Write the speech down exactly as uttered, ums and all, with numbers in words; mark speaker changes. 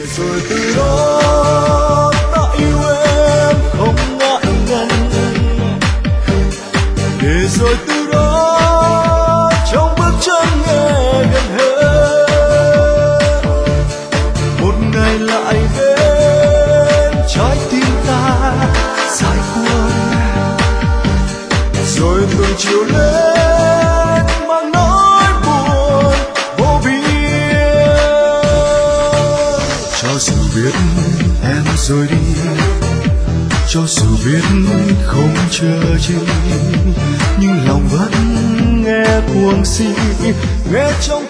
Speaker 1: rồi từ đó ta yêu em không ngại ngần, để rồi từ đó trong bước chân nghe gần hơn. Một ngày lại đến trái tim ta giải cuốn, rồi từng chiều lên mang nỗi buồn vô biên. Cho dù biết em rồi đi, cho dù biết không chờ chi, nhưng lòng vẫn nghe cuồng si, nghe trong